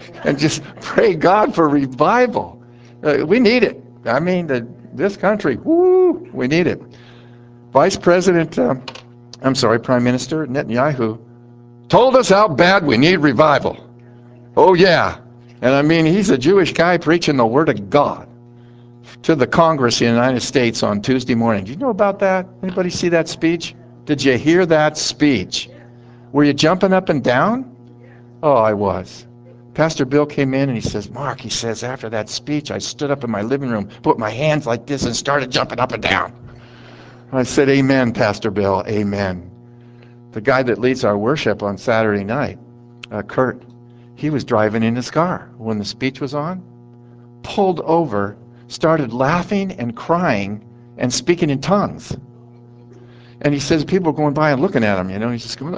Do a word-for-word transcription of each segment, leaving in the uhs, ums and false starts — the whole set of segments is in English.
and just pray God for revival. Uh, we need it. I mean, the, this country, woo, we need it. Vice President, uh, I'm sorry, Prime Minister Netanyahu told us how bad we need revival. Oh, yeah. And I mean, he's a Jewish guy preaching the Word of God to the Congress of the United States on Tuesday morning. Did you know about that? Anybody see that speech? Did you hear that speech? Were you jumping up and down? Oh, I was. Pastor Bill came in and he says, Mark, he says, after that speech, I stood up in my living room, put my hands like this, and started jumping up and down. I said, amen, Pastor Bill, amen. The guy that leads our worship on Saturday night, uh, Kurt, he was driving in his car when the speech was on, pulled over, started laughing and crying and speaking in tongues. And he says people are going by and looking at him, you know, he's just going,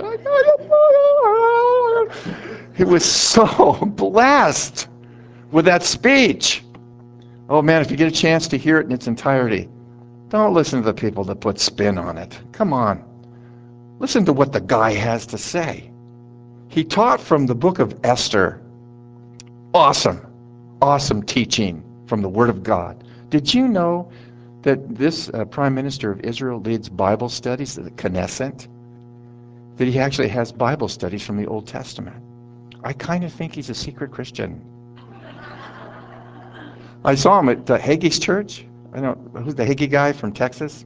he was so blessed with that speech. Oh man, if you get a chance to hear it in its entirety, don't listen to the people that put spin on it. Come on. Listen to what the guy has to say. He taught from the book of Esther. Awesome, awesome teaching from the Word of God. Did you know that this uh, Prime Minister of Israel leads Bible studies at the Knesset? That he actually has Bible studies from the Old Testament. I kind of think he's a secret Christian. I saw him at the Hagee's church. I don't know, who's the Hagee guy from Texas?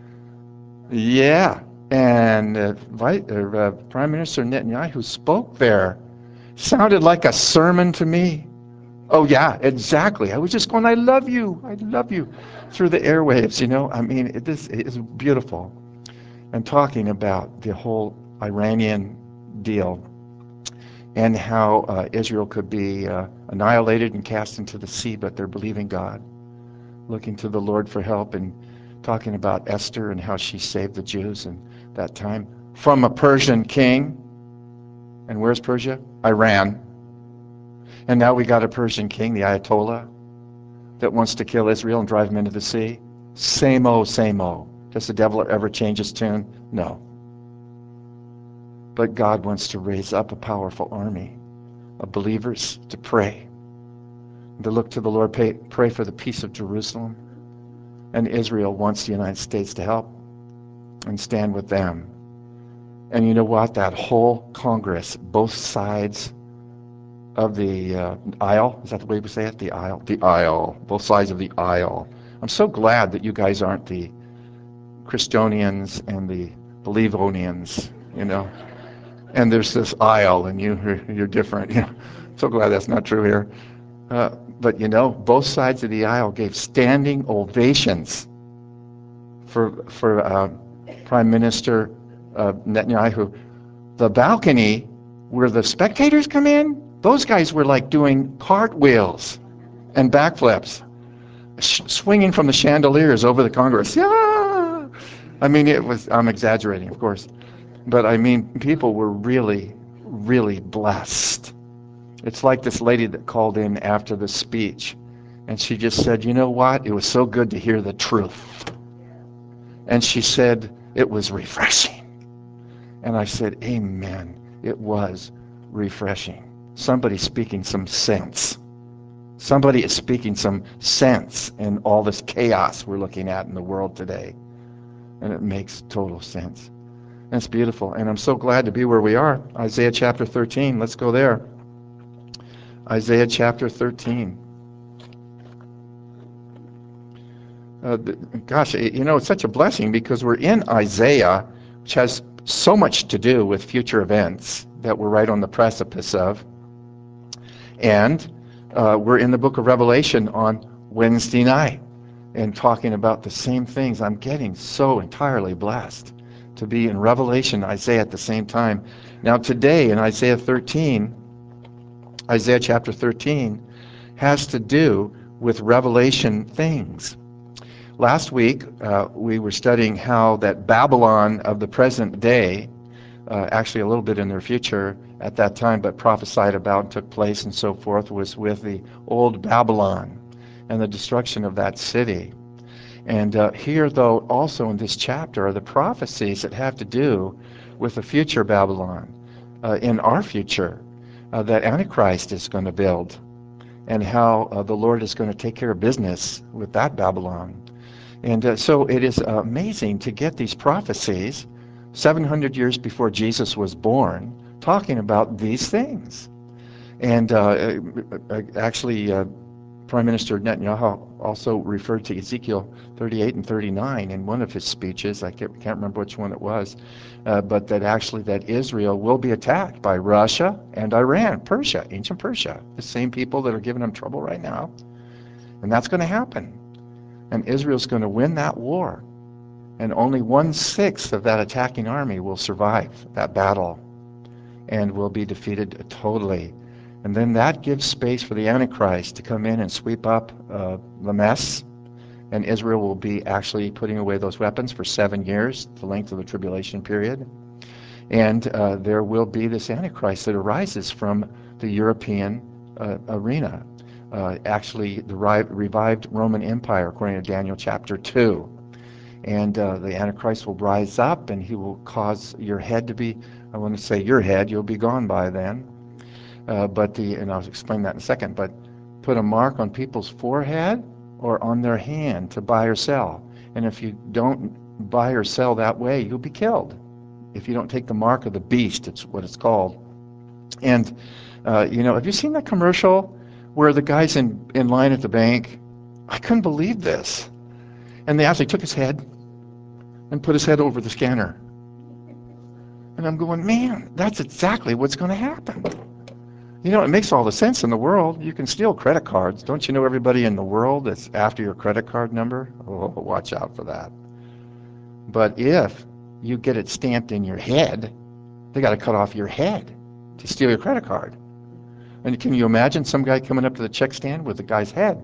Yeah, and uh, Vice, uh, Prime Minister Netanyahu spoke there. Sounded like a sermon to me. Oh yeah, exactly. I was just going, I love you, I love you, through the airwaves, you know. I mean, it, this is beautiful. And talking about the whole Iranian deal and how uh, Israel could be uh, annihilated and cast into the sea, but they're believing God, looking to the Lord for help, and talking about Esther and how she saved the Jews in that time from a Persian king. And where's Persia? Iran. And now we got a Persian king, the Ayatollah, that wants to kill Israel and drive them into the sea. Same o, same o. Does the devil ever change his tune? No. But God wants to raise up a powerful army of believers to pray, to look to the Lord, pray, pray for the peace of Jerusalem. And Israel wants the United States to help and stand with them. And you know what? That whole Congress, both sides of the uh, aisle, is that the way we say it? The aisle? The aisle. Both sides of the aisle. I'm so glad that you guys aren't the Christonians and the Believonians, you know. And there's this aisle, and you, you're different. You know, so glad that's not true here. Uh, but you know, both sides of the aisle gave standing ovations for for uh, Prime Minister uh, Netanyahu. The balcony where the spectators come in, those guys were like doing cartwheels and backflips, sh- swinging from the chandeliers over the Congress. Yeah, I mean, it was. I'm exaggerating, of course. But I mean, people were really, really blessed. It's like this lady that called in after the speech, and she just said, you know what? It was so good to hear the truth. And she said, it was refreshing. And I said, amen. It was refreshing. Somebody speaking some sense. Somebody is speaking some sense in all this chaos we're looking at in the world today. And it makes total sense. That's beautiful, and I'm so glad to be where we are. Isaiah chapter thirteen, let's go there. Isaiah chapter thirteen. Uh, gosh, you know, it's such a blessing because we're in Isaiah, which has so much to do with future events that we're right on the precipice of. And uh, we're in the book of Revelation on Wednesday night and talking about the same things. I'm getting so entirely blessed to be in Revelation, Isaiah at the same time. Now today in Isaiah thirteen, Isaiah chapter thirteen has to do with Revelation things. Last week uh, we were studying how that Babylon of the present day, uh, actually a little bit in their future at that time, but prophesied about and took place and so forth, was with the old Babylon and the destruction of that city. And uh, here, though, also in this chapter are the prophecies that have to do with the future Babylon, uh, in our future. uh, that Antichrist is going to build, and how uh, the Lord is going to take care of business with that Babylon. And uh, so it is amazing to get these prophecies seven hundred years before Jesus was born, talking about these things. And uh, uh, actually, uh, Prime Minister Netanyahu also referred to Ezekiel thirty-eight and thirty-nine in one of his speeches. I can't, can't remember which one it was, uh, but that actually that Israel will be attacked by Russia and Iran, Persia, ancient Persia, the same people that are giving them trouble right now. And that's going to happen. And Israel's going to win that war. And only one-sixth of that attacking army will survive that battle and will be defeated totally. And then that gives space for the Antichrist to come in and sweep up uh, the mess. And Israel will be actually putting away those weapons for seven years, the length of the tribulation period. And uh, there will be this Antichrist that arises from the European uh, arena. Uh, actually, the revived Roman Empire, according to Daniel chapter two. And uh, the Antichrist will rise up, and he will cause your head to be, I want to say your head, you'll be gone by then. Uh, but the, and I'll explain that in a second, but put a mark on people's forehead or on their hand to buy or sell. And if you don't buy or sell that way, you'll be killed. If you don't take the mark of the beast, it's what it's called. And, uh, you know, have you seen that commercial where the guy's in, in line at the bank? I couldn't believe this. And they actually took his head and put his head over the scanner. And I'm going, man, that's exactly what's going to happen. You know, it makes all the sense in the world. You can steal credit cards. Don't you know everybody in the world that's after your credit card number? Oh, watch out for that. But if you get it stamped in your head, they got to cut off your head to steal your credit card. And can you imagine some guy coming up to the check stand with the guy's head?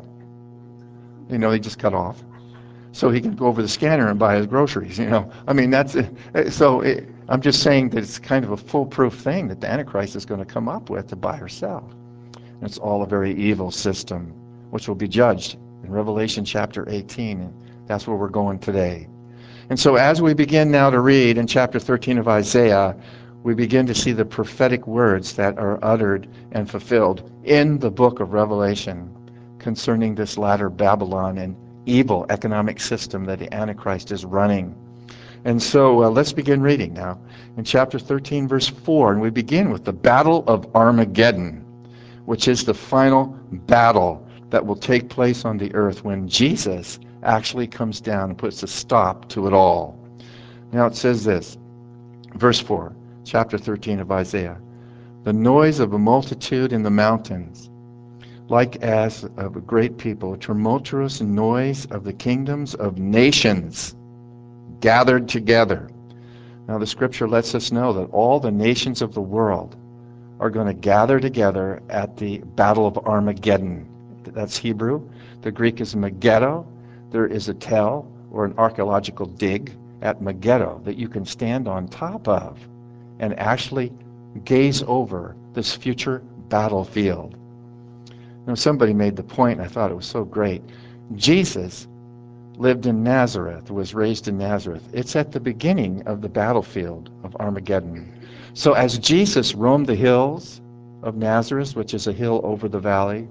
You know, they just cut off. So he can go over the scanner and buy his groceries, you know. I mean, that's, so it, I'm just saying that it's kind of a foolproof thing that the Antichrist is going to come up with to buy or sell. And it's all a very evil system, which will be judged in Revelation chapter eighteen. And that's where we're going today. And so as we begin now to read in chapter thirteen of Isaiah, we begin to see the prophetic words that are uttered and fulfilled in the book of Revelation concerning this latter Babylon and evil economic system that the Antichrist is running. And so uh, let's begin reading now in chapter thirteen, verse four, and we begin with the Battle of Armageddon, which is the final battle that will take place on the earth when Jesus actually comes down and puts a stop to it all. Now it says this, verse four, chapter thirteen of Isaiah, the noise of a multitude in the mountains, like as of a great people, a tumultuous noise of the kingdoms of nations gathered together. Now the scripture lets us know that all the nations of the world are going to gather together at the Battle of Armageddon. That's Hebrew. The Greek is Megiddo. There is a tell or an archaeological dig at Megiddo that you can stand on top of and actually gaze over this future battlefield. Now, somebody made the point, and I thought it was so great. Jesus lived in Nazareth, was raised in Nazareth. It's at the beginning of the battlefield of Armageddon. So as Jesus roamed the hills of Nazareth, which is a hill over the valley,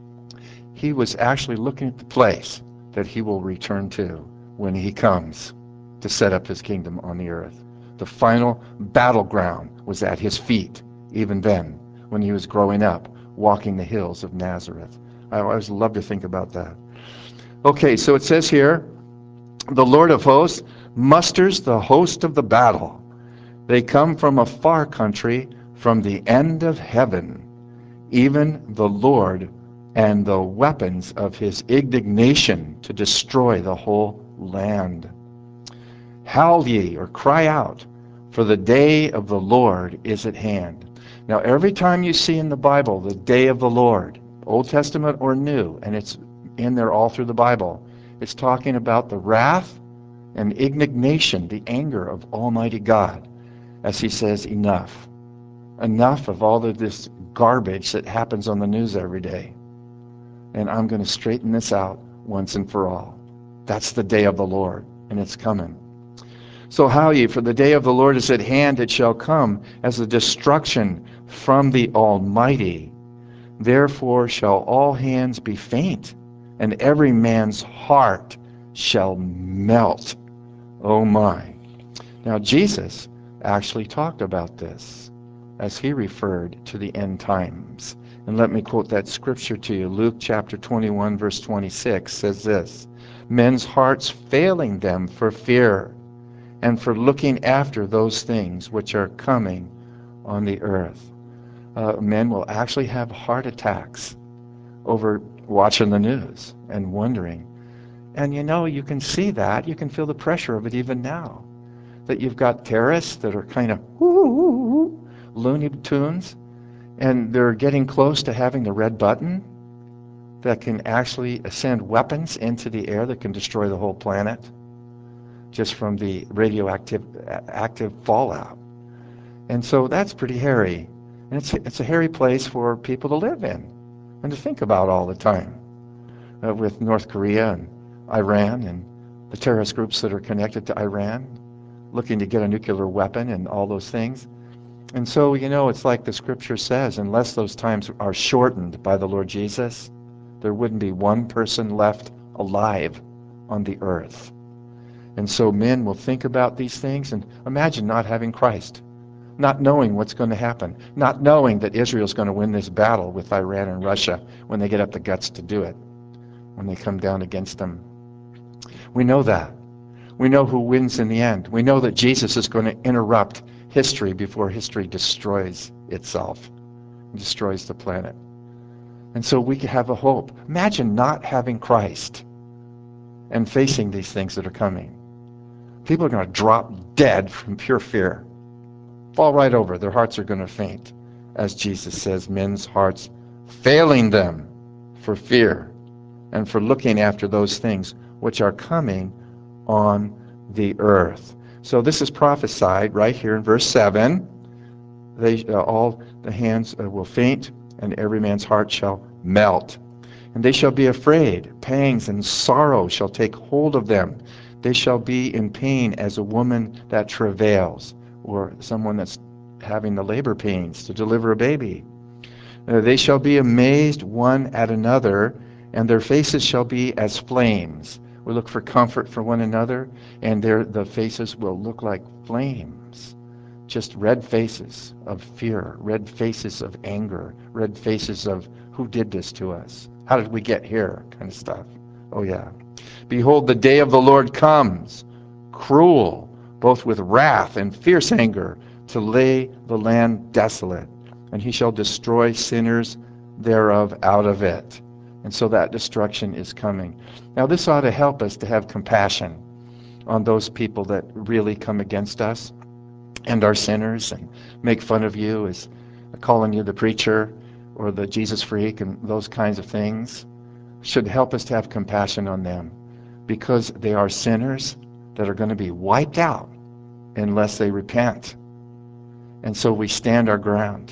he was actually looking at the place that he will return to when he comes to set up his kingdom on the earth. The final battleground was at his feet, even then, when he was growing up, walking the hills of Nazareth. I always love to think about that. Okay, so it says here, the Lord of hosts musters the host of the battle. They come from a far country, from the end of heaven, even the Lord and the weapons of his indignation to destroy the whole land. Howl ye, or cry out, for the day of the Lord is at hand. Now, every time you see in the Bible the day of the Lord, Old Testament or New, and it's in there all through the Bible, it's talking about the wrath and indignation, the anger of Almighty God, as he says, enough. Enough of all of this garbage that happens on the news every day. And I'm going to straighten this out once and for all. That's the day of the Lord, and it's coming. So how ye, for the day of the Lord is at hand, it shall come as a destruction from the Almighty. Therefore shall all hands be faint, and every man's heart shall melt. Oh my. Now Jesus actually talked about this as he referred to the end times. And let me quote that scripture to you. Luke chapter twenty-one verse twenty-six says this, men's hearts failing them for fear and for looking after those things which are coming on the earth. Uh, men will actually have heart attacks over watching the news and wondering. And you know, you can see that. You can feel the pressure of it even now. That you've got terrorists that are kind of whoo, Looney Tunes, and they're getting close to having the red button that can actually send weapons into the air that can destroy the whole planet just from the radioactive active fallout. And so that's pretty hairy. And it's, it's a hairy place for people to live in and to think about all the time, uh, with North Korea and Iran and the terrorist groups that are connected to Iran, looking to get a nuclear weapon and all those things. And so, you know, it's like the scripture says, unless those times are shortened by the Lord Jesus, there wouldn't be one person left alive on the earth. And so men will think about these things, and imagine not having Christ, not knowing what's going to happen, not knowing that Israel's going to win this battle with Iran and Russia when they get up the guts to do it, when they come down against them. We know that. We know who wins in the end. We know that Jesus is going to interrupt history before history destroys itself, destroys the planet. And so we can have a hope. Imagine not having Christ and facing these things that are coming. People are going to drop dead from pure fear, fall right over. Their hearts are going to faint. As Jesus says, men's hearts failing them for fear and for looking after those things which are coming on the earth. So this is prophesied right here in verse seven. They uh, all the hands uh, will faint, and every man's heart shall melt. And they shall be afraid. Pangs and sorrow shall take hold of them. They shall be in pain as a woman that travails, or someone that's having the labor pains to deliver a baby. Uh, they shall be amazed one at another, and their faces shall be as flames. We look for comfort for one another, and their the faces will look like flames. Just red faces of fear, red faces of anger, red faces of who did this to us? How did we get here? Kind of stuff. Oh yeah. Behold, the day of the Lord comes, cruel, both with wrath and fierce anger, to lay the land desolate, and he shall destroy sinners thereof out of it. And so that destruction is coming. Now this ought to help us to have compassion on those people that really come against us and are sinners and make fun of you, as calling you the preacher or the Jesus freak and those kinds of things. Should help us to have compassion on them, because they are sinners that are going to be wiped out unless they repent. And so we stand our ground.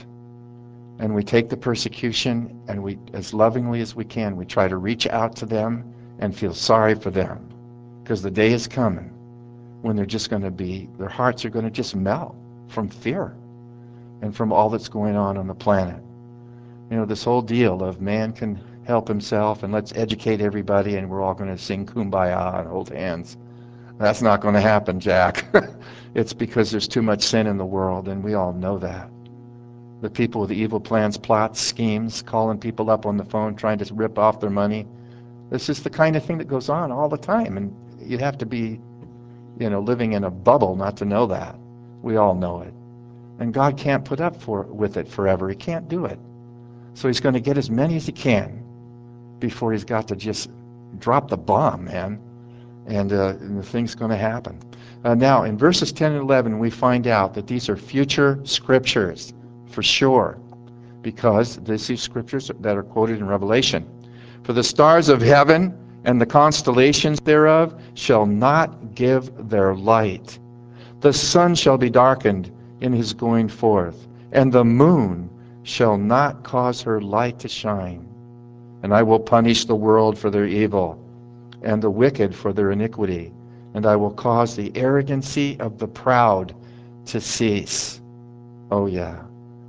And we take the persecution, and we, as lovingly as we can, we try to reach out to them and feel sorry for them. Because the day is coming when they're just going to be, their hearts are going to just melt from fear and from all that's going on on the planet. You know, this whole deal of man can help himself and let's educate everybody and we're all going to sing Kumbaya and hold hands. That's not going to happen, Jack. It's because there's too much sin in the world, and we all know that. The people with the evil plans, plots, schemes, calling people up on the phone, trying to rip off their money. This is the kind of thing that goes on all the time, and you'd have to be, you know, living in a bubble not to know that. We all know it. And God can't put up for, with it forever. He can't do it. So he's going to get as many as he can before he's got to just drop the bomb, man. And, uh, and the thing's going to happen. Uh, now, in verses ten and eleven, we find out that these are future scriptures. For sure, because this is scriptures that are quoted in Revelation. For the stars of heaven and the constellations thereof shall not give their light. The sun shall be darkened in his going forth, and the moon shall not cause her light to shine. And I will punish the world for their evil, and the wicked for their iniquity, and I will cause the arrogancy of the proud to cease. Oh yeah.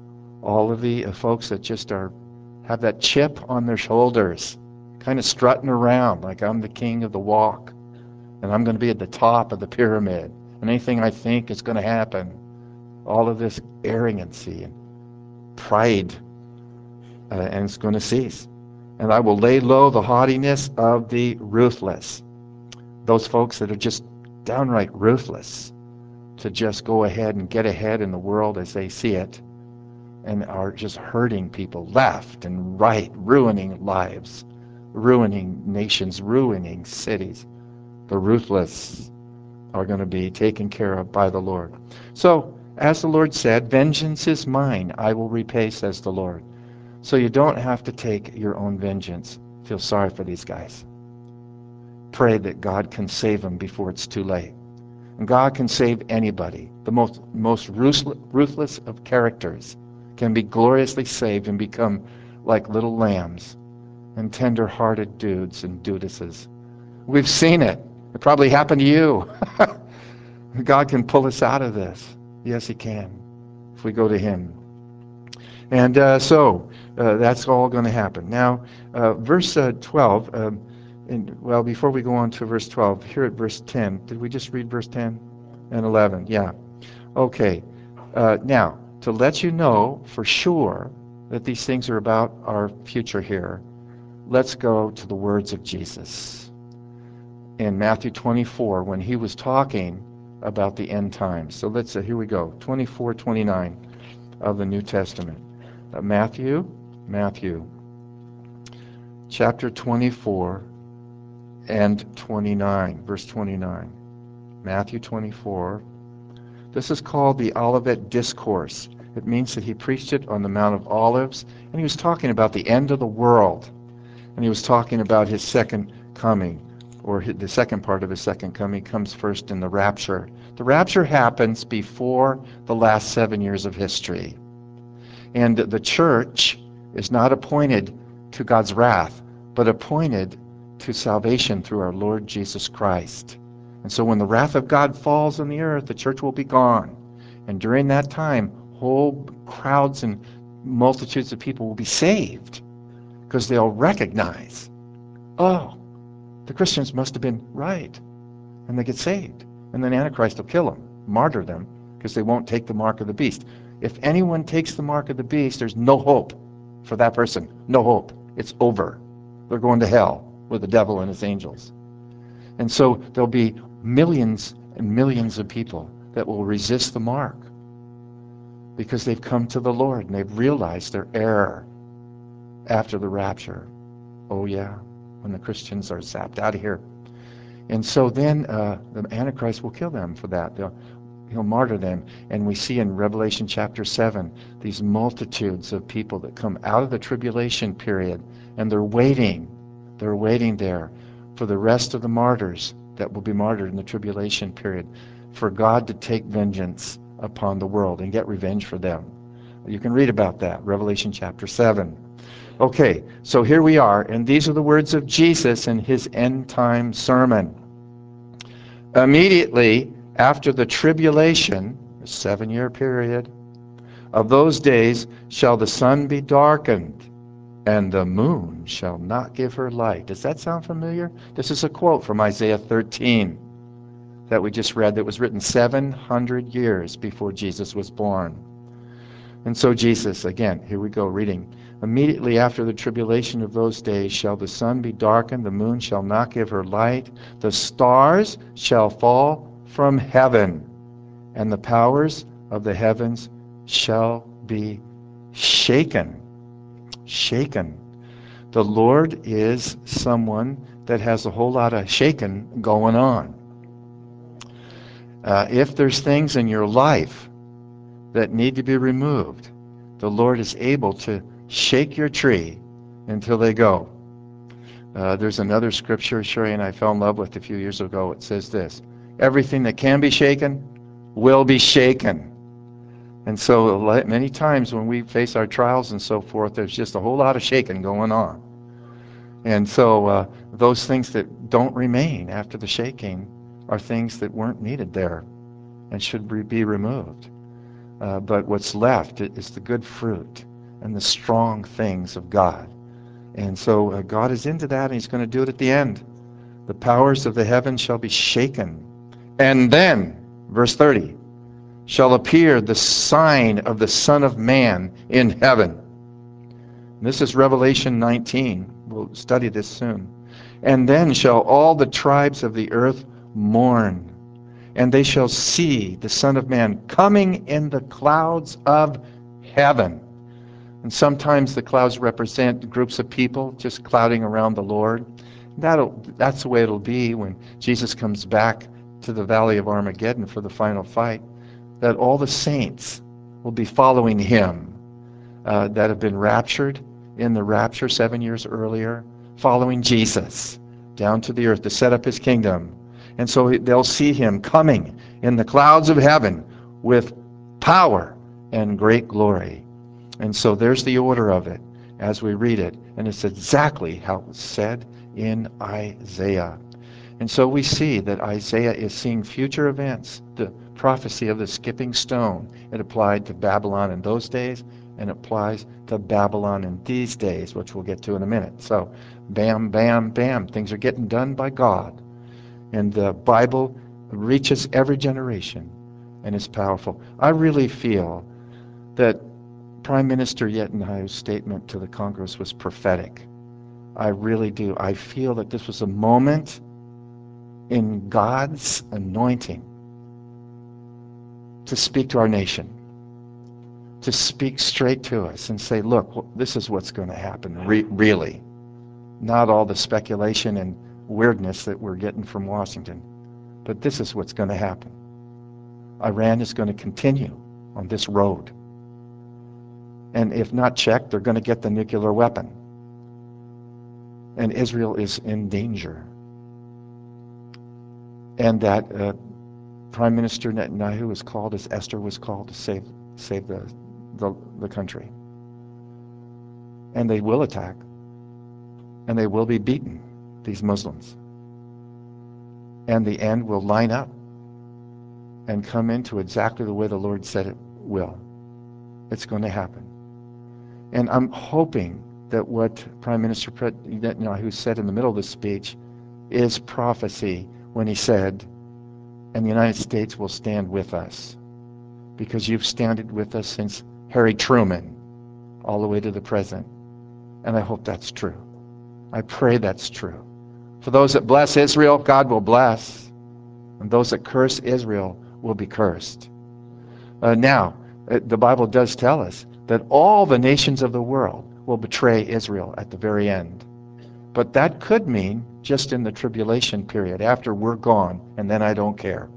all of the uh, folks that just are have that chip on their shoulders, kind of strutting around like I'm the king of the walk, and I'm going to be at the top of the pyramid, and anything I think is going to happen. All of this arrogancy and pride, uh, and it's going to cease. And I will lay low the haughtiness of the ruthless. Those folks that are just downright ruthless to just go ahead and get ahead in the world as they see it, and are just hurting people left and right, ruining lives, ruining nations, ruining cities. The ruthless are going to be taken care of by the Lord. So, as the Lord said, vengeance is mine, I will repay, says the Lord. So you don't have to take your own vengeance. Feel sorry for these guys. Pray that God can save them before it's too late. And God can save anybody. The most, most ruthless of characters can be gloriously saved and become like little lambs and tender-hearted dudes and dudesses. We've seen it. It probably happened to you. God can pull us out of this. Yes, he can, if we go to him. And uh, so uh, that's all going to happen. Now, uh, verse uh, twelve, um, and, well, before we go on to verse twelve, here at verse ten, did we just read verse ten and eleven? Yeah. Okay. Uh, now, to let you know for sure that these things are about our future here, let's go to the words of Jesus. In Matthew twenty-four, when he was talking about the end times. So let's, uh, here we go, twenty-four twenty-nine of the New Testament. Uh, Matthew, Matthew, chapter twenty-four and twenty-nine, verse twenty-nine. Matthew twenty-four. This is called the Olivet Discourse. It means that he preached it on the Mount of Olives, and he was talking about the end of the world, and he was talking about his second coming, or the second part of his second coming comes first in the rapture. The rapture happens before the last seven years of history. And the church is not appointed to God's wrath, but appointed to salvation through our Lord Jesus Christ. And so when the wrath of God falls on the earth, the church will be gone. And during that time, whole crowds and multitudes of people will be saved because they'll recognize, oh, the Christians must have been right. And they get saved. And then Antichrist will kill them, martyr them, because they won't take the mark of the beast. If anyone takes the mark of the beast, there's no hope for that person. No hope. It's over. They're going to hell with the devil and his angels. And so there'll be millions and millions of people that will resist the mark because they've come to the Lord and they've realized their error after the rapture. Oh yeah, when the Christians are zapped out of here. And so then uh, the Antichrist will kill them for that. They'll, he'll martyr them. And we see in Revelation chapter seven these multitudes of people that come out of the tribulation period, and they're waiting. They're waiting there for the rest of the martyrs that will be martyred in the tribulation period, for God to take vengeance upon the world and get revenge for them. You can read about that, Revelation chapter seven. Okay, so here we are, and these are the words of Jesus in his end-time sermon. Immediately after the tribulation, a seven-year period, of those days shall the sun be darkened, and the moon shall not give her light. Does that sound familiar? This is a quote from Isaiah thirteen that we just read that was written seven hundred years before Jesus was born. And so Jesus, again, here we go, reading. Immediately after the tribulation of those days shall the sun be darkened, the moon shall not give her light, the stars shall fall from heaven, and the powers of the heavens shall be shaken. Shaken. The Lord is someone that has a whole lot of shaking going on. Uh, if there's things in your life that need to be removed, the Lord is able to shake your tree until they go. Uh, there's another scripture Sherry and I fell in love with a few years ago. It says this: everything that can be shaken will be shaken. And so many times when we face our trials and so forth, there's just a whole lot of shaking going on. And so uh, those things that don't remain after the shaking are things that weren't needed there and should be removed. Uh, but what's left is the good fruit and the strong things of God. And so uh, God is into that, and he's going to do it at the end. The powers of the heavens shall be shaken. And then, verse thirty, shall appear the sign of the Son of Man in heaven. This is Revelation nineteen. We'll study this soon. And then shall all the tribes of the earth mourn, and they shall see the Son of Man coming in the clouds of heaven. And sometimes the clouds represent groups of people just clouding around the Lord. That'll, that's the way it'll be when Jesus comes back to the valley of Armageddon for the final fight, that all the saints will be following him uh, that have been raptured in the rapture seven years earlier, following Jesus down to the earth to set up his kingdom. And so they'll see him coming in the clouds of heaven with power and great glory. And so there's the order of it as we read it. And it's exactly how it was said in Isaiah. And so we see that Isaiah is seeing future events. The prophecy of the skipping stone, it applied to Babylon in those days, and applies to Babylon in these days, which we'll get to in a minute. So bam, bam, bam, things are getting done by God. And the Bible reaches every generation and is powerful. I really feel that Prime Minister Netanyahu's statement to the Congress was prophetic. I really do. I feel that this was a moment in God's anointing to speak to our nation, to speak straight to us and say, look, this is what's going to happen, re- really. Not all the speculation and weirdness that we're getting from Washington, but this is what's going to happen. Iran is going to continue on this road. And if not checked, they're going to get the nuclear weapon. And Israel is in danger. And that uh, Prime Minister Netanyahu was called, as Esther was called, to save save the, the, the country. And they will attack. And they will be beaten, these Muslims. And the end will line up and come into exactly the way the Lord said it will. It's going to happen. And I'm hoping that what Prime Minister Netanyahu said in the middle of the speech is prophecy when he said, and the United States will stand with us, because you've standed with us since Harry Truman all the way to the present. And I hope that's true. I pray that's true. For those that bless Israel, God will bless. And those that curse Israel will be cursed. Uh, now, uh, the Bible does tell us that all the nations of the world will betray Israel at the very end. But that could mean just in the tribulation period, after we're gone, and then I don't care.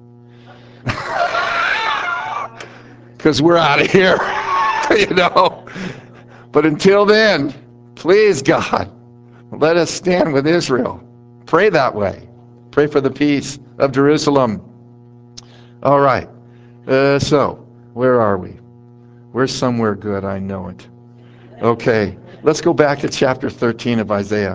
Because we're out of here, you know. But until then, please, God, let us stand with Israel. Pray that way. Pray for the peace of Jerusalem. All right. Uh, so, where are we? We're somewhere good, I know it. Okay, let's go back to chapter thirteen of Isaiah.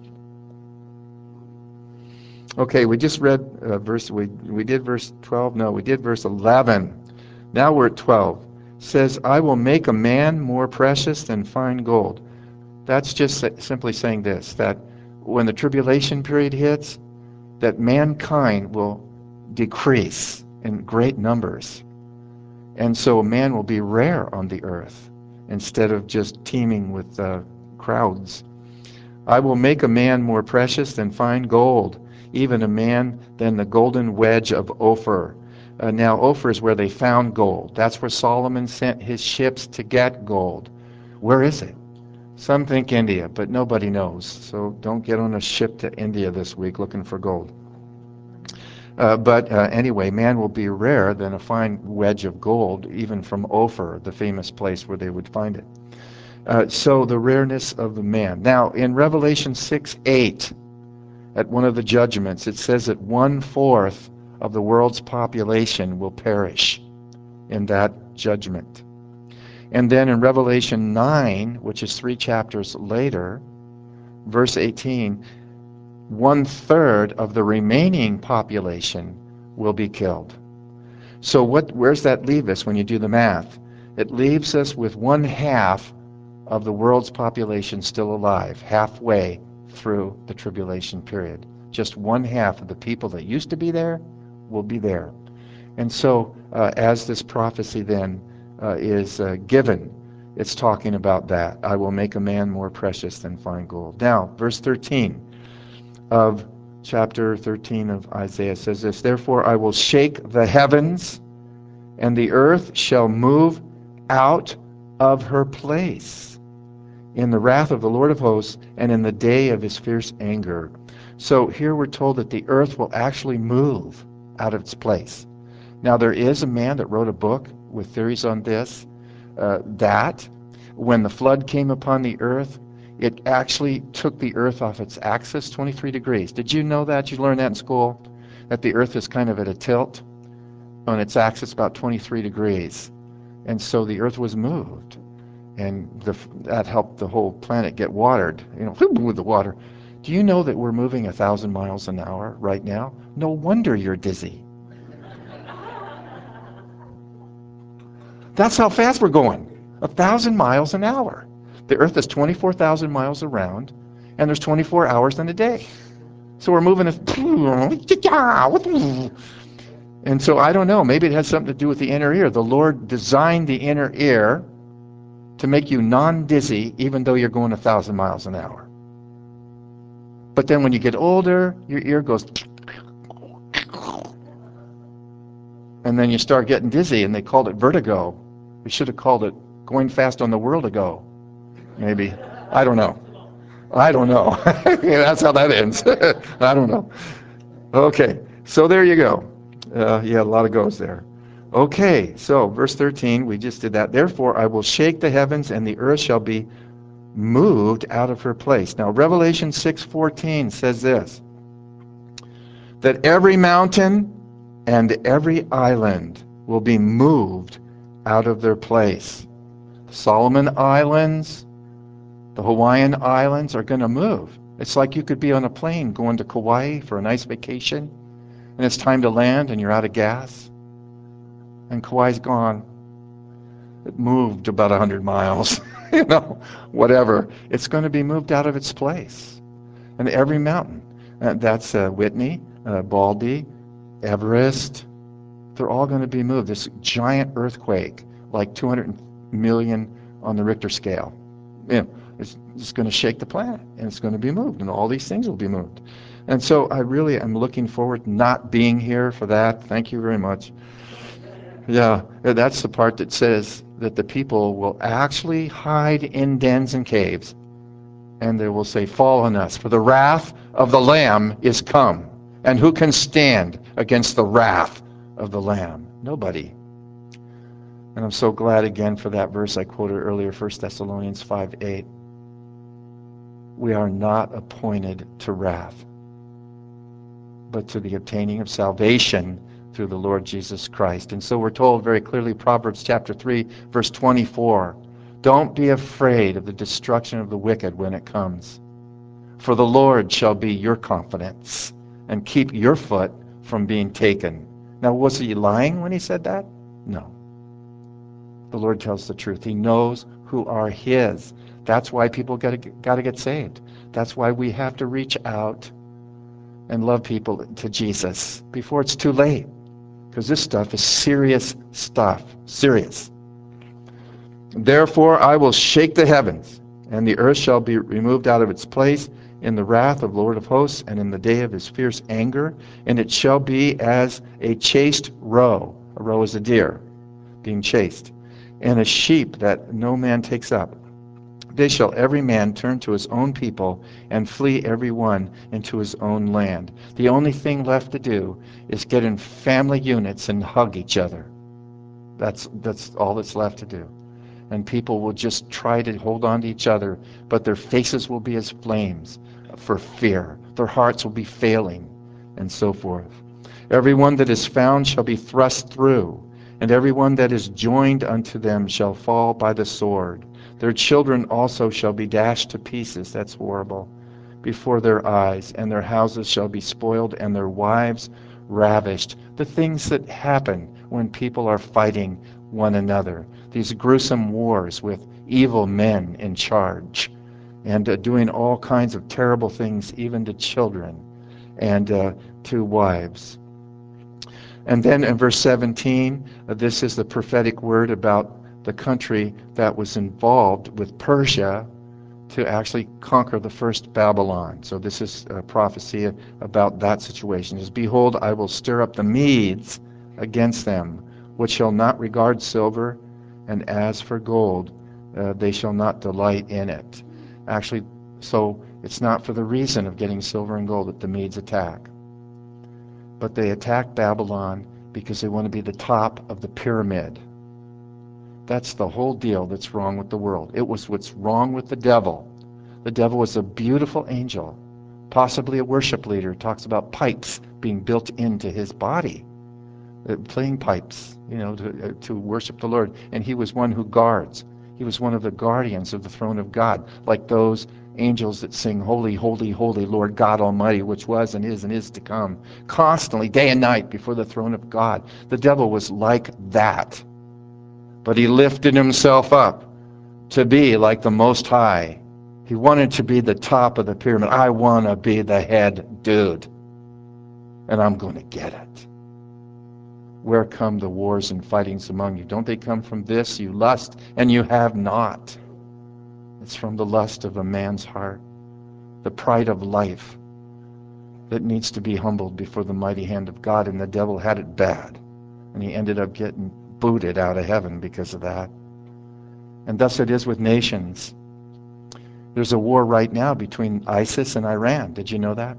Okay, we just read uh, verse, we, we did verse twelve? No, we did verse eleven. Now we're at twelve. It says, I will make a man more precious than fine gold. That's just simply saying this, that when the tribulation period hits, that mankind will decrease in great numbers. And so man will be rare on the earth instead of just teeming with uh, crowds. I will make a man more precious than fine gold, even a man than the golden wedge of Ophir. Uh, now, Ophir is where they found gold. That's where Solomon sent his ships to get gold. Where is it? Some think India, but nobody knows. So don't get on a ship to India this week looking for gold. Uh, but uh, anyway, man will be rarer than a fine wedge of gold, even from Ophir, the famous place where they would find it. Uh, so the rareness of the man. Now, in Revelation six eight, at one of the judgments, it says that one-fourth of the world's population will perish in that judgment. And then in Revelation nine, which is three chapters later, verse eighteen, one-third of the remaining population will be killed. So what? Where's that leave us when you do the math? It leaves us with one half of the world's population still alive, halfway through the tribulation period. Just one half of the people that used to be there will be there. And so uh, as this prophecy then uh, is uh, given, it's talking about that. I will make a man more precious than fine gold. Now, verse thirteen of chapter thirteen of Isaiah says this, therefore I will shake the heavens, and the earth shall move out of her place in the wrath of the Lord of hosts and in the day of his fierce anger. So here we're told that the earth will actually move out of its place. Now there is a man that wrote a book with theories on this, uh, that when the flood came upon the earth, it actually took the earth off its axis twenty-three degrees. Did you know that? You learned that in school? That the earth is kind of at a tilt on its axis about twenty-three degrees. And so the earth was moved. And the, that helped the whole planet get watered, you know, with the water. Do you know that we're moving a thousand miles an hour right now? No wonder you're dizzy. That's how fast we're going, a thousand miles an hour. The earth is twenty-four thousand miles around, and there's twenty-four hours in a day. So we're moving, a, and so I don't know, maybe it has something to do with the inner ear. The Lord designed the inner ear to make you non-dizzy even though you're going a thousand miles an hour. But then when you get older, your ear goes, and then you start getting dizzy, and they called it vertigo. We should have called it going fast on the world ago. Maybe. I don't know. I don't know. That's how that ends. I don't know. Okay, so there you go. Uh, yeah, a lot of goes there. Okay, so verse thirteen, we just did that. Therefore, I will shake the heavens, and the earth shall be moved out of her place. Now, Revelation six fourteen says this, that every mountain and every island will be moved out of their place. Solomon Islands, the Hawaiian Islands are going to move. It's like you could be on a plane going to Kauai for a nice vacation, and it's time to land and you're out of gas, and Kauai's gone. It moved about one hundred miles, you know, whatever. It's going to be moved out of its place. And every mountain, uh, that's uh, Whitney, uh, Baldy, Everest, they're all going to be moved. This giant earthquake, like two hundred million on the Richter scale, you know, it's, it's going to shake the planet, and it's going to be moved, and all these things will be moved. And so I really am looking forward to not being here for that. Thank you very much. Yeah, that's the part that says that the people will actually hide in dens and caves, and they will say, fall on us, for the wrath of the Lamb is come. And who can stand against the wrath of the Lamb? Nobody. And I'm so glad again for that verse I quoted earlier, First Thessalonians five eight. We are not appointed to wrath, but to the obtaining of salvation through the Lord Jesus Christ. And so we're told very clearly, Proverbs chapter three, verse twenty-four, don't be afraid of the destruction of the wicked when it comes, for the Lord shall be your confidence and keep your foot from being taken. Now, was he lying when he said that? No. The Lord tells the truth. He knows who are his. That's why people got to got to get saved. That's why we have to reach out and love people to Jesus before it's too late, because this stuff is serious stuff. Serious. Therefore I will shake the heavens, and the earth shall be removed out of its place in the wrath of the Lord of hosts, and in the day of his fierce anger, and it shall be as a chased roe. A roe is a deer being chased, and a sheep that no man takes up. They shall every man turn to his own people, and flee every one into his own land. The only thing left to do is get in family units and hug each other. That's, that's all that's left to do. And people will just try to hold on to each other, but their faces will be as flames for fear. Their hearts will be failing, and so forth. Everyone that is found shall be thrust through, and everyone that is joined unto them shall fall by the sword. Their children also shall be dashed to pieces, that's horrible, before their eyes, and their houses shall be spoiled, and their wives ravished. the things that happen when people are fighting one another. These gruesome wars with evil men in charge and uh, doing all kinds of terrible things, even to children and uh, to wives. And then in verse seventeen, uh, this is the prophetic word about the country that was involved with Persia to actually conquer the first Babylon. So this is a prophecy about that situation. It says, behold, I will stir up the Medes against them, which shall not regard silver, and as for gold, uh, they shall not delight in it. Actually, so it's not for the reason of getting silver and gold that the Medes attack. But they attack Babylon because they want to be the top of the pyramid. That's the whole deal that's wrong with the world. It was what's wrong with the devil. The devil was a beautiful angel, possibly a worship leader. It talks about pipes being built into his body, uh, playing pipes, you know, to, uh, to worship the Lord. And he was one who guards. He was one of the guardians of the throne of God, like those angels that sing, holy, holy, holy, Lord God Almighty, which was and is and is to come, constantly, day and night, before the throne of God. The devil was like that. But he lifted himself up to be like the Most High. He wanted to be the top of the pyramid. I want to be the head dude, and I'm going to get it. Where come the wars and fightings among you? Don't they come from this? You lust, and you have not. It's from the lust of a man's heart, the pride of life that needs to be humbled before the mighty hand of God, and the devil had it bad, and he ended up getting booted out of heaven because of that. And thus it is with nations. There's a war right now between ISIS and Iran. Did you know that?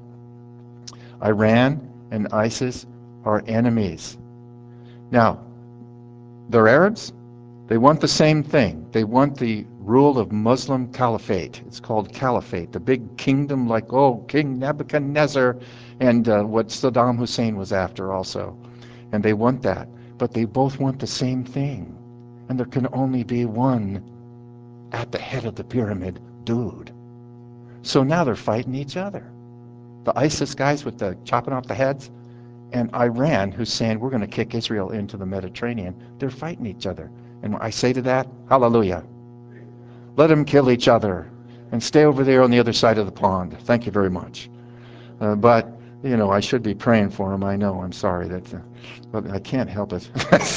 Iran and ISIS are enemies. Now, they're Arabs. They want the same thing. They want the rule of Muslim caliphate. It's called caliphate, the big kingdom like, oh, King Nebuchadnezzar, and uh, what Saddam Hussein was after also. And they want that. But they both want the same thing. And there can only be one at the head of the pyramid dude. So now they're fighting each other. The ISIS guys with the chopping off the heads, and Iran, who's saying we're going to kick Israel into the Mediterranean, they're fighting each other. And I say to that, hallelujah. Let them kill each other and stay over there on the other side of the pond. Thank you very much. Uh, but, you know, I should be praying for them. I know. I'm sorry. that, uh, But I can't help it.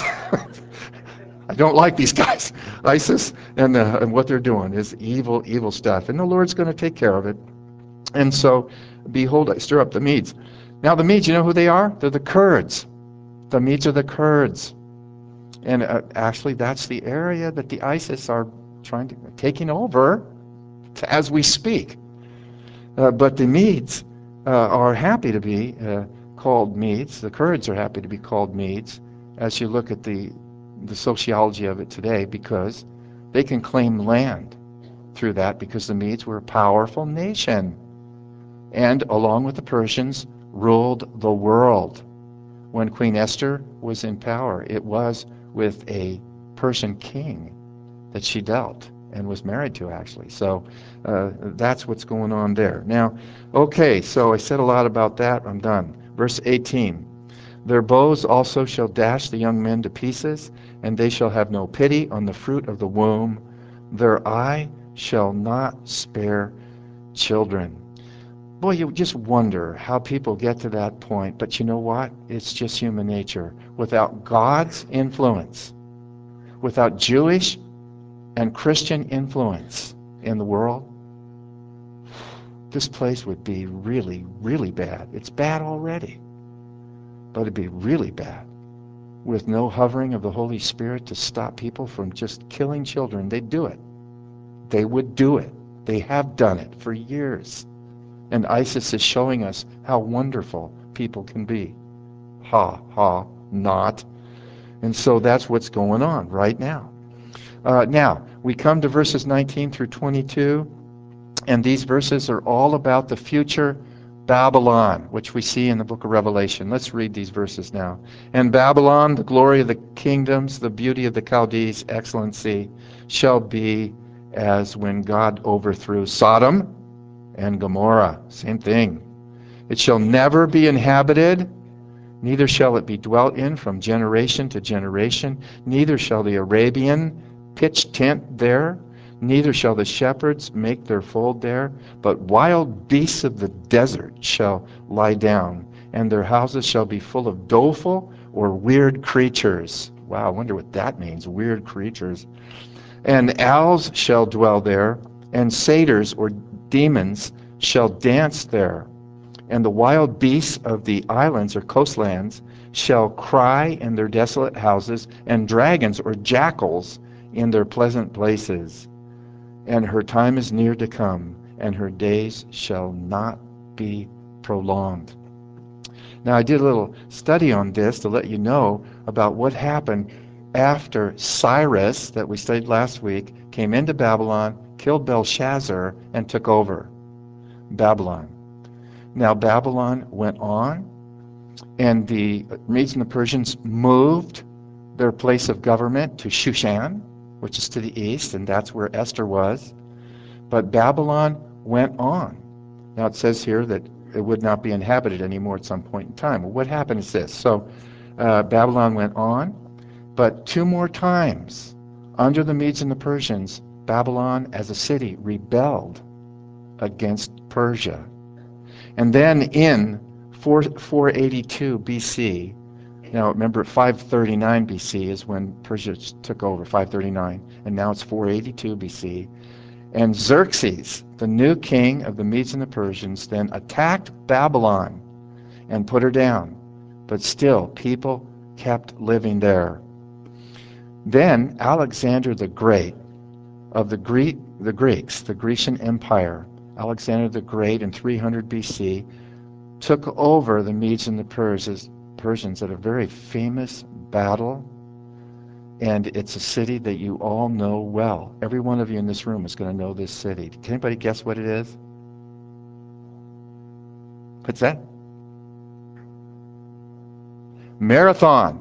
I don't like these guys. ISIS and, uh, and what they're doing is evil, evil stuff. And the Lord's going to take care of it. And so, behold, I stir up the Medes. Now the Medes, you know who they are? They're the Kurds. The Medes are the Kurds. And uh, actually, that's the area that the ISIS are trying to taking over to, as we speak. Uh, but the Medes uh, are happy to be uh, called Medes. The Kurds are happy to be called Medes as you look at the, the sociology of it today, because they can claim land through that, because the Medes were a powerful nation. And along with the Persians, ruled the world. When Queen Esther was in power, it was with a Persian king that she dealt and was married to, actually. So uh, that's what's going on there. Now, okay, so I said a lot about that. I'm done. Verse eighteen. Their bows also shall dash the young men to pieces, and they shall have no pity on the fruit of the womb. Their eye shall not spare children. Boy, you just wonder how people get to that point. But you know what? It's just human nature. Without God's influence, without Jewish and Christian influence in the world, this place would be really, really bad. It's bad already, but it'd be really bad. With no hovering of the Holy Spirit to stop people from just killing children, they'd do it. They would do it. They have done it for years. And ISIS is showing us how wonderful people can be. Ha, ha, not. And so that's what's going on right now. Uh, now, we come to verses nineteen through twenty-two, and these verses are all about the future Babylon, which we see in the book of Revelation. Let's read these verses now. And Babylon, the glory of the kingdoms, the beauty of the Chaldees, excellency, shall be as when God overthrew Sodom and Gomorrah. Same thing. It shall never be inhabited, neither shall it be dwelt in from generation to generation, neither shall the Arabian pitch tent there, neither shall the shepherds make their fold there, but wild beasts of the desert shall lie down, and their houses shall be full of doleful or weird creatures. Wow, I wonder what that means, weird creatures. And owls shall dwell there, and satyrs or demons shall dance there. And the wild beasts of the islands or coastlands shall cry in their desolate houses, and dragons or jackals in their pleasant places. And her time is near to come, and her days shall not be prolonged. Now, I did a little study on this to let you know about what happened after Cyrus, that we studied last week, came into Babylon, killed Belshazzar, and took over Babylon. Now, Babylon went on, and the Medes and the Persians moved their place of government to Shushan, which is to the east, and that's where Esther was. But Babylon went on. Now, it says here that it would not be inhabited anymore at some point in time. Well, what happened is this. So, uh, Babylon went on, but two more times, under the Medes and the Persians, Babylon as a city rebelled against Persia. And then in four eighty-two B C, now remember five thirty-nine B C is when Persia took over, five thirty-nine, and now it's four eighty-two B C. And Xerxes, the new king of the Medes and the Persians, then attacked Babylon and put her down. But still, people kept living there. Then Alexander the Great of the, Greek, the Greeks, the Grecian Empire, Alexander the Great in three hundred B C, took over the Medes and the Persians, Persians at a very famous battle. And it's a city that you all know well. Every one of you in this room is going to know this city. Can anybody guess what it is? What's that? Marathon.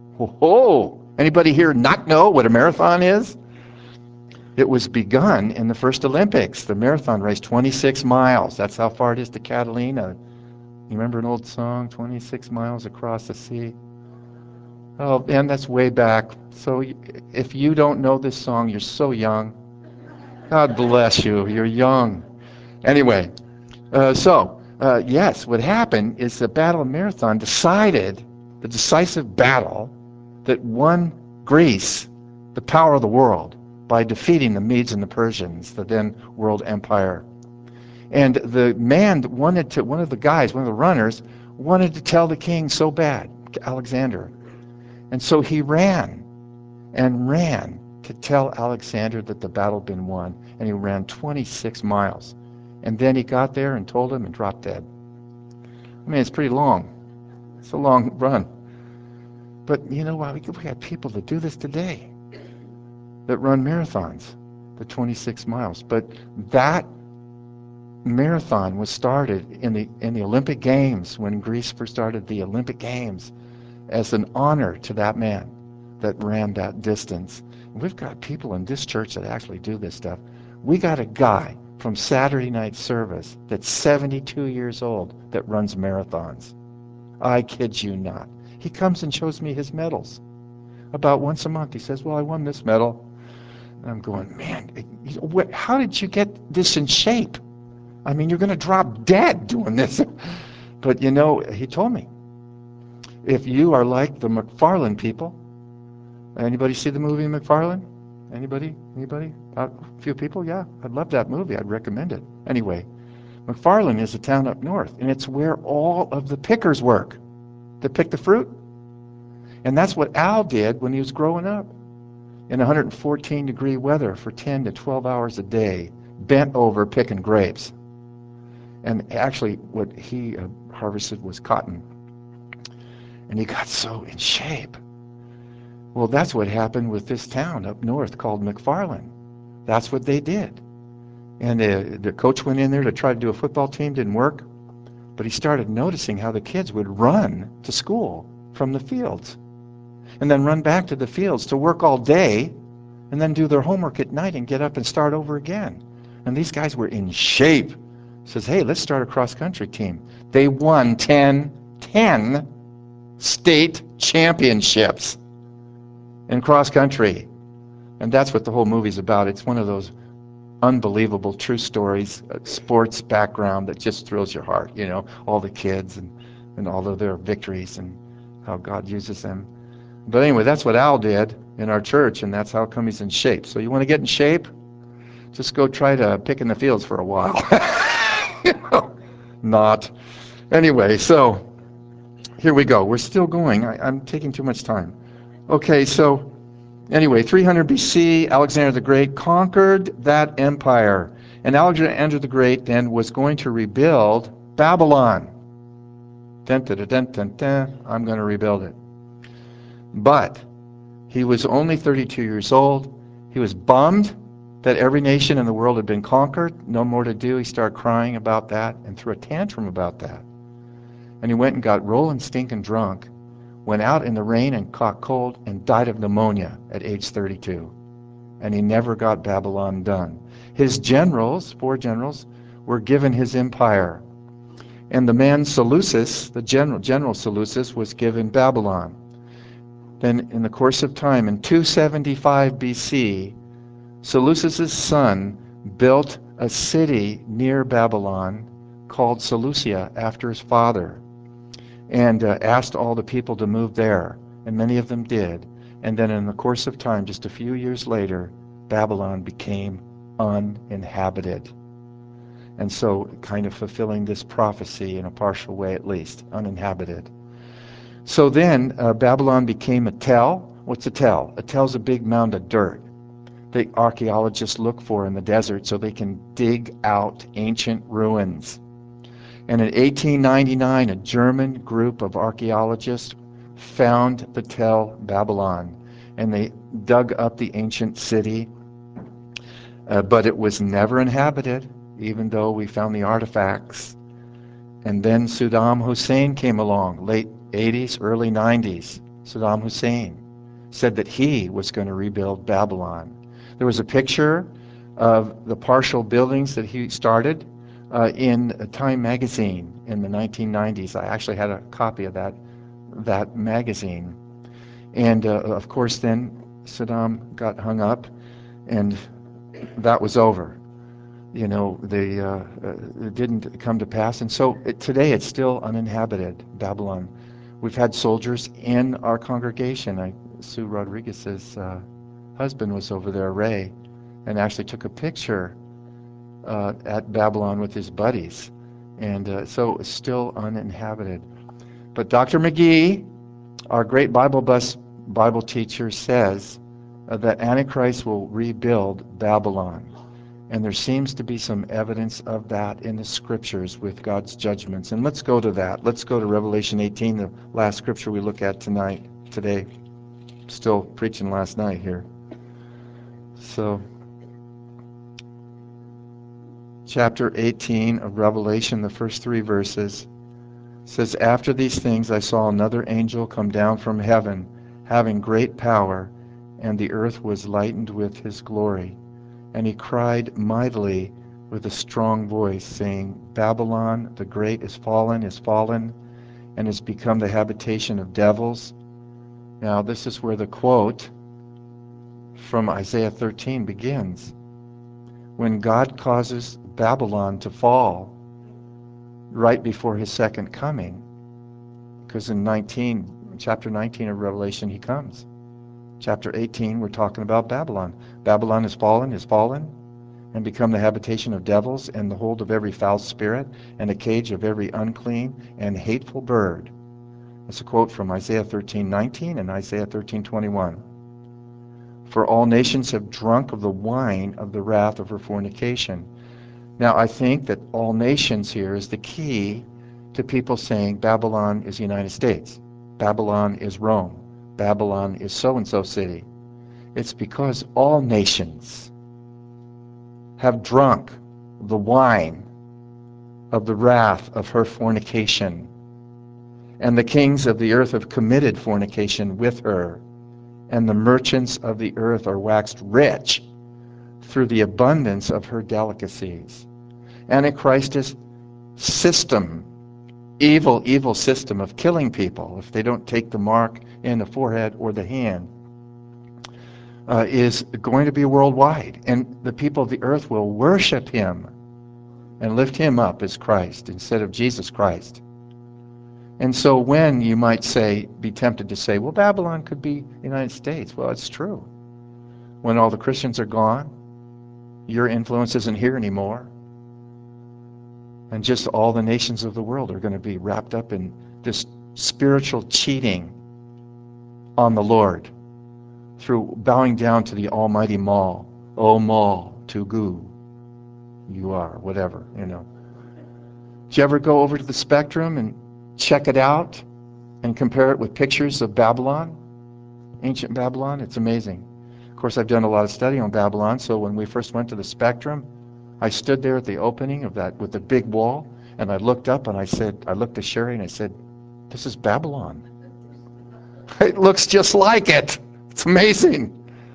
Whoa! Anybody here not know what a marathon is? It was begun in the first Olympics. The marathon race, twenty-six miles. That's how far it is to Catalina. You remember an old song, twenty-six miles across the sea? Oh, and that's way back. So if you don't know this song, you're so young. God bless you. You're young. Anyway, uh, so uh, yes, what happened is the Battle of Marathon decided, the decisive battle that won Greece the power of the world by defeating the Medes and the Persians, the then world empire. And the man wanted to, one of the guys, one of the runners, wanted to tell the king so bad, Alexander. And so he ran and ran to tell Alexander that the battle had been won. And he ran twenty-six miles. And then he got there and told him and dropped dead. I mean, it's pretty long. It's a long run. But you know what? We got people that do this today, that run marathons, the twenty-six miles. But that marathon was started in the in the Olympic Games, when Greece first started the Olympic Games, as an honor to that man that ran that distance. And we've got people in this church that actually do this stuff. We got a guy from Saturday night service that's seventy-two years old that runs marathons. I kid you not. He comes and shows me his medals. About once a month he says, well, I won this medal. And I'm going, man, how did you get this in shape? I mean, you're going to drop dead doing this. But you know, he told me, if you are like the McFarlane people, anybody see the movie McFarlane? Anybody? Anybody? Uh, a few people? Yeah, I'd love that movie. I'd recommend it. Anyway, McFarlane is a town up north, and it's where all of the pickers work, that pick the fruit. And that's what Al did when he was growing up, in one hundred fourteen degree weather for ten to twelve hours a day, bent over picking grapes. And actually, what he uh, harvested was cotton. And he got so in shape. Well, that's what happened with this town up north called McFarlane. That's what they did. And the, the coach went in there to try to do a football team, didn't work. But he started noticing how the kids would run to school from the fields, and then run back to the fields to work all day, and then do their homework at night and get up and start over again. And these guys were in shape. He says, hey, let's start a cross-country team. They won ten ten state championships in cross country. And that's what the whole movie's about. It's one of those unbelievable true stories, uh, sports background that just thrills your heart, you know, all the kids and, and all of their victories and how God uses them. But anyway, that's what Al did in our church, and that's how come he's in shape. So you want to get in shape? Just go try to pick in the fields for a while. You know, not. Anyway, so here we go. We're still going. I, I'm taking too much time. Okay, so anyway, three hundred B C, Alexander the Great conquered that empire. And Alexander the Great then was going to rebuild Babylon. Dun, dun, dun, dun, dun, I'm going to rebuild it. But he was only thirty-two years old. He was bummed that every nation in the world had been conquered. No more to do. He started crying about that and threw a tantrum about that. And he went and got rolling, stinking drunk, went out in the rain and caught cold and died of pneumonia at age thirty-two. And he never got Babylon done. His generals, four generals, were given his empire. And the man Seleucus, the general, General Seleucus, was given Babylon. Then in the course of time, in two seventy-five B C, Seleucus' son built a city near Babylon called Seleucia after his father, and uh, asked all the people to move there, and many of them did. And then in the course of time, just a few years later, Babylon became uninhabited. And so kind of fulfilling this prophecy in a partial way at least, uninhabited. So then uh, Babylon became a tell. What's a tell? A tell's a big mound of dirt that archaeologists look for in the desert so they can dig out ancient ruins. And in eighteen ninety-nine, a German group of archaeologists found the Tell Babylon, and they dug up the ancient city, uh, but it was never inhabited, even though we found the artifacts. And then Saddam Hussein came along, late eighties, early nineties. Saddam Hussein said that he was going to rebuild Babylon. There was a picture of the partial buildings that he started uh, in Time magazine in the nineteen nineties. I actually had a copy of that, that magazine. And uh, of course then Saddam got hung up and that was over. You know, they uh, it didn't come to pass. And so it, today it's still uninhabited, Babylon. We've had soldiers in our congregation. I, Sue Rodriguez's uh, husband was over there, Ray, and actually took a picture uh, at Babylon with his buddies. And uh, so it's still uninhabited. But Doctor McGee, our great Bible bus Bible teacher, says uh, that Antichrist will rebuild Babylon. And there seems to be some evidence of that in the scriptures with God's judgments. And let's go to that. Let's go to Revelation eighteen, the last scripture we look at tonight, today. Still preaching last night here. So, chapter eighteen of Revelation, the first three verses, says, "After these things I saw another angel come down from heaven, having great power, and the earth was lightened with his glory. And he cried mightily with a strong voice, saying, Babylon the great is fallen, is fallen, and has become the habitation of devils." Now this is where the quote from Isaiah thirteen begins. When God causes Babylon to fall right before his second coming, because in nineteen, chapter nineteen of Revelation, he comes. Chapter eighteen, we're talking about Babylon. Babylon is fallen, is fallen, and become the habitation of devils, and the hold of every foul spirit, and a cage of every unclean and hateful bird. That's a quote from Isaiah thirteen nineteen and Isaiah thirteen twenty-one. For all nations have drunk of the wine of the wrath of her fornication. Now I think that all nations here is the key to people saying Babylon is the United States. Babylon is Rome. Babylon is so-and-so city. It's because all nations have drunk the wine of the wrath of her fornication. And the kings of the earth have committed fornication with her. And the merchants of the earth are waxed rich through the abundance of her delicacies. Antichrist's system evil, evil system of killing people if they don't take the mark in the forehead or the hand, uh, is going to be worldwide. And the people of the earth will worship him and lift him up as Christ instead of Jesus Christ. And so when you might say, be tempted to say, well, Babylon could be the United States. Well, it's true. When all the Christians are gone, your influence isn't here anymore. And just all the nations of the world are going to be wrapped up in this spiritual cheating on the Lord through bowing down to the almighty Maul. Oh, Maul, to goo. You are, whatever, you know. Did you ever go over to the Spectrum and check it out and compare it with pictures of Babylon, ancient Babylon? It's amazing. Of course, I've done a lot of study on Babylon, so when we first went to the Spectrum, I stood there at the opening of that with the big wall, and I looked up and I said, I looked at Sherry and I said, this is Babylon. It looks just like it. It's amazing.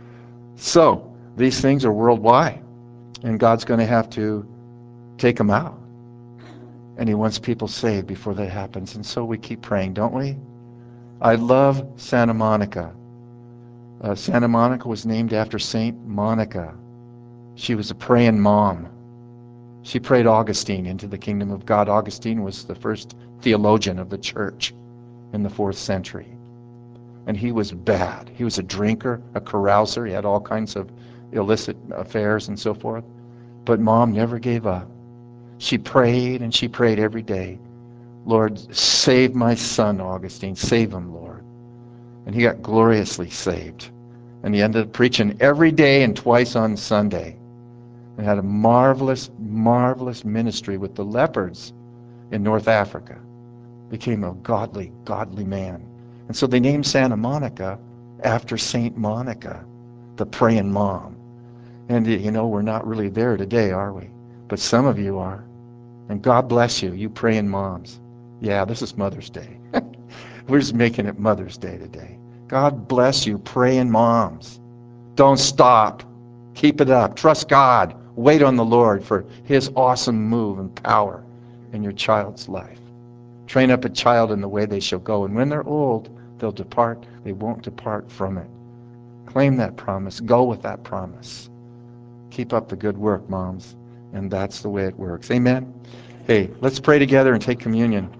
So, these things are worldwide, and God's going to have to take them out. And he wants people saved before that happens. And so we keep praying, don't we? I love Santa Monica. Uh, Santa Monica was named after Saint Monica. She was a praying mom. She prayed Augustine into the kingdom of God. Augustine was the first theologian of the church in the fourth century. And he was bad. He was a drinker, a carouser. He had all kinds of illicit affairs and so forth. But mom never gave up. She prayed and she prayed every day. Lord, save my son, Augustine. Save him, Lord. And he got gloriously saved. And he ended up preaching every day and twice on Sunday. And had a marvelous, marvelous ministry with the leopards in North Africa. Became a godly, godly man. And so they named Santa Monica after Saint Monica, the praying mom. And you know, we're not really there today, are we? But some of you are. And God bless you, you praying moms. Yeah, this is Mother's Day. We're just making it Mother's Day today. God bless you, praying moms. Don't stop. Keep it up. Trust God. Wait on the Lord for his awesome move and power in your child's life. Train up a child in the way they shall go, and when they're old, they'll depart. They won't depart from it. Claim that promise. Go with that promise. Keep up the good work, moms. And that's the way it works. Amen? Hey, let's pray together and take communion.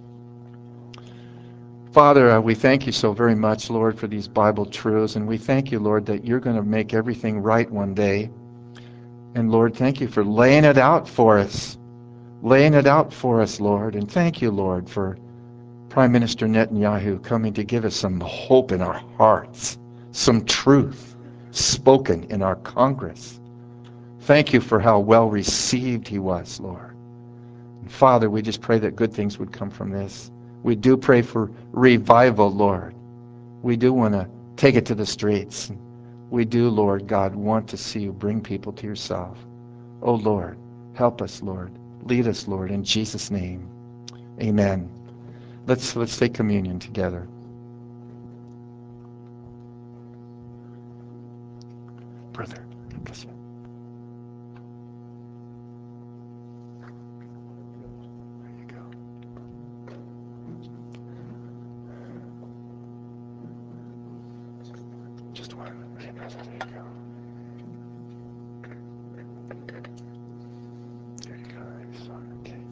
Father, uh, we thank you so very much, Lord, for these Bible truths. And we thank you, Lord, that you're going to make everything right one day. And Lord, thank you for laying it out for us. Laying it out for us, Lord. And thank you, Lord, for Prime Minister Netanyahu coming to give us some hope in our hearts, some truth spoken in our Congress. Thank you for how well received he was, Lord. And Father, we just pray that good things would come from this. We do pray for revival, Lord. We do want to take it to the streets. We do, Lord God, want to see you bring people to yourself. Oh, Lord, help us, Lord. Lead us, Lord, in Jesus' name. Amen. Let's, let's take communion together. Brother, bless you. There you go. Just one. Okay, brother, there you go. There you go. Okay.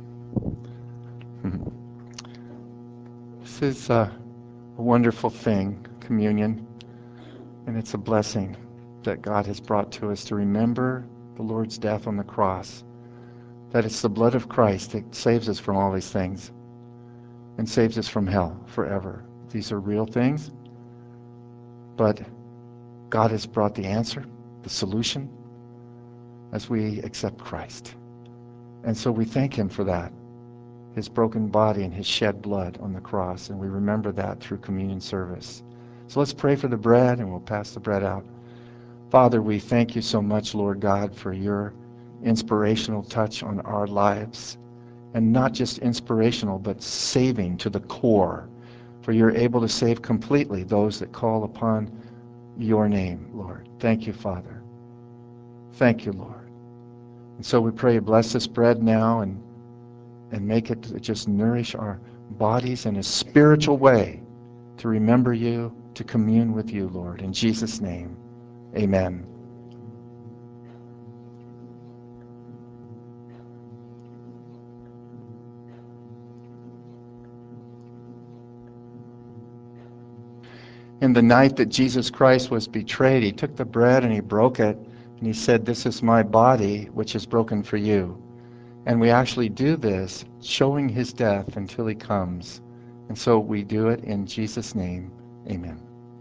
This is a wonderful thing, communion, and it's a blessing that God has brought to us to remember the Lord's death on the cross, that it's the blood of Christ that saves us from all these things and saves us from hell forever. These are real things, but God has brought the answer, the solution, as we accept Christ. And so we thank him for that, his broken body and his shed blood on the cross, and we remember that through communion service. So let's pray for the bread, and we'll pass the bread out. Father, we thank you so much, Lord God, for your inspirational touch on our lives, and not just inspirational, but saving to the core, for you're able to save completely those that call upon your name, Lord. Thank you, Father. Thank you, Lord. And so we pray you bless this bread now, and and make it just nourish our bodies in a spiritual way to remember you, to commune with you, Lord. In Jesus' name, amen. In the night that Jesus Christ was betrayed, he took the bread and he broke it, and he said, "This is my body, which is broken for you." And we actually do this, showing his death until he comes. And so we do it in Jesus' name. Amen.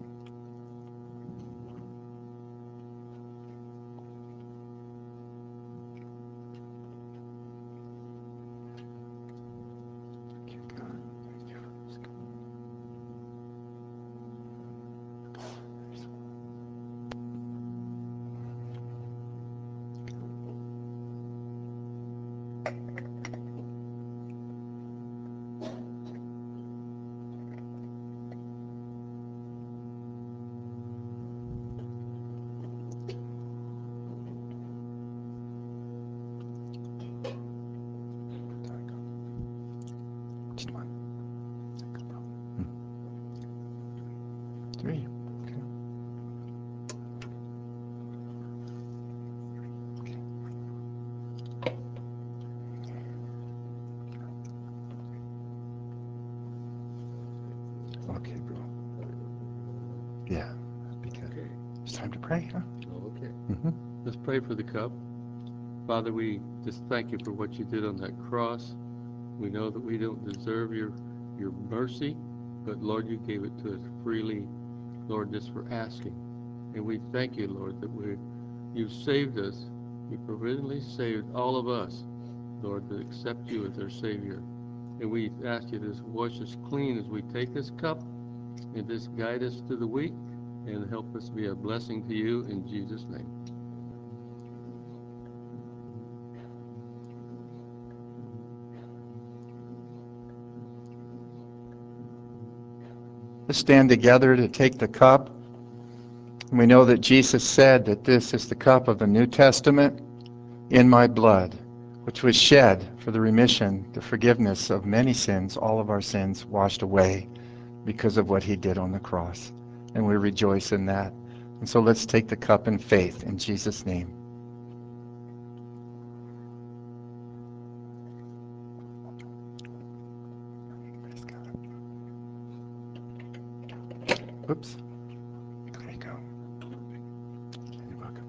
Three. Okay, bro. Yeah, that'd be good. Okay. It's time to pray, huh? Oh, okay. Mm-hmm. Let's pray for the cup. Father, we just thank you for what you did on that cross. We know that we don't deserve your your mercy, but Lord, you gave it to us freely, Lord, just for asking. And we thank you, Lord, that we you've saved us. You providentially saved all of us, Lord, to accept you as our Savior. And we ask you to just wash us clean as we take this cup and just guide us through the week and help us be a blessing to you in Jesus' name. Let's stand together to take the cup. And we know that Jesus said that this is the cup of the New Testament in my blood, which was shed for the remission, the forgiveness of many sins, all of our sins washed away because of what he did on the cross. And we rejoice in that. And so let's take the cup in faith in Jesus' name. Oops. There you go. You're welcome.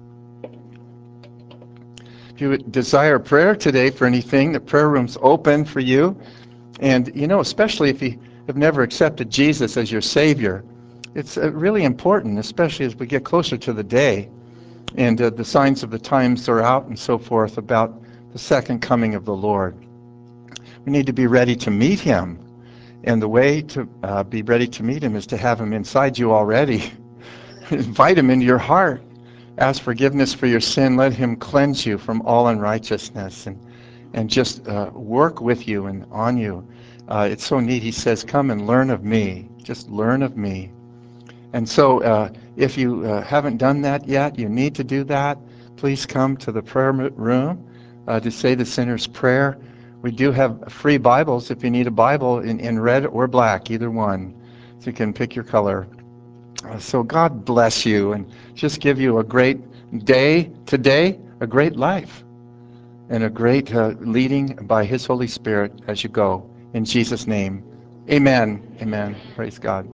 If you desire prayer today for anything, the prayer room's open for you. And, you know, especially if you have never accepted Jesus as your Savior, it's uh, really important, especially as we get closer to the day and uh, the signs of the times are out and so forth about the second coming of the Lord. We need to be ready to meet him. And the way to uh, be ready to meet him is to have him inside you already. Invite him into your heart. Ask forgiveness for your sin. Let him cleanse you from all unrighteousness and, and just uh, work with you and on you. Uh, it's so neat. He says, come and learn of me. Just learn of me. And so uh, if you uh, haven't done that yet, you need to do that. Please come to the prayer room uh, to say the sinner's prayer. We do have free Bibles if you need a Bible in, in red or black, either one. So you can pick your color. Uh, so God bless you and just give you a great day today, a great life, and a great uh, leading by his Holy Spirit as you go. In Jesus' name, amen. Amen. Praise God.